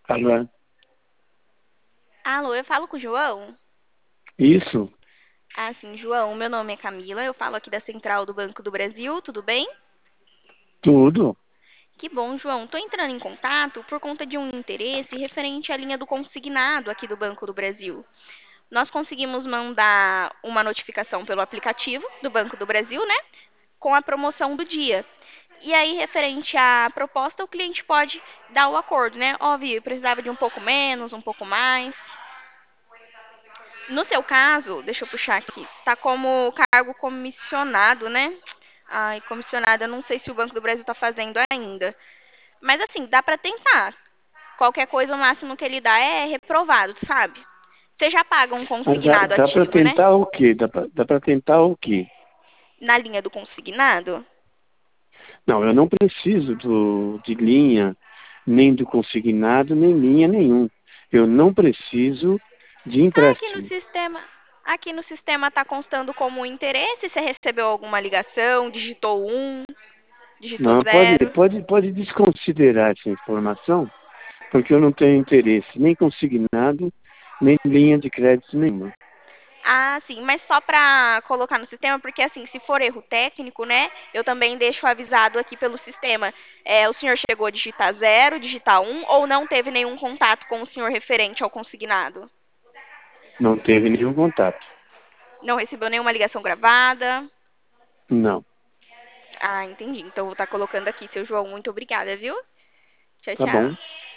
Alô? Alô, eu falo com o João? Isso, Ah, sim, João, meu nome é Camila, eu falo aqui da Central do Banco do Brasil, tudo bem? tudo. Que bom, João. Estou entrando em contato por conta de um interesse referente à linha do consignado aqui do Banco do Brasil. Nós conseguimos mandar uma notificação pelo aplicativo do Banco do Brasil, né? Com a promoção do dia. E aí, referente à proposta, o cliente pode dar o acordo, né? Ó, eu precisava de um pouco menos, um pouco mais. No seu caso, deixa eu puxar aqui, tá como cargo comissionado, né? Ai, comissionado, eu não sei se o Banco do Brasil tá fazendo ainda. Mas assim, dá pra tentar. Qualquer coisa, o máximo que ele dá é reprovado, sabe? Você já paga um Mas dá, consignado dá para ativo, né? tentar o quê? Dá para tentar o quê? Na linha do consignado. Não, eu não preciso de linha, nem do consignado, nem linha nenhum. Eu não preciso de Aqui no empréstimo. sistema, aqui no sistema tá constando como interesse. Você recebeu alguma ligação, digitou um, digitou Não, pode, zero. pode, pode desconsiderar essa informação, porque eu não tenho interesse nem consignado, nem linha de crédito nenhuma. Ah, sim, mas só para colocar no sistema, porque assim, se for erro técnico, né, eu também deixo avisado aqui pelo sistema. É, o senhor chegou a digitar zero, digitar um, ou não teve nenhum contato com o senhor referente ao consignado? Não teve nenhum contato. Não recebeu nenhuma ligação gravada? Não. Ah, entendi. Então vou estar colocando aqui, seu João. Muito obrigada, viu? Tchau, Tá bom. tchau.